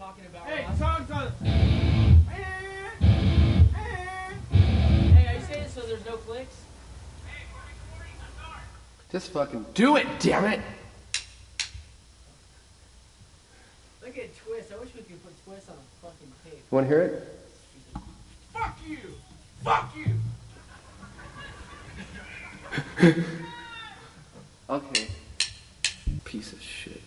talking about. Hey, Ross. songs on. Hey, are you saying so there's no clicks? Just fucking do it, damn it! Look at Twist. I wish we could put Twist on a fucking tape. Wanna hear it? Fuck you! Fuck you! Okay. Piece of shit.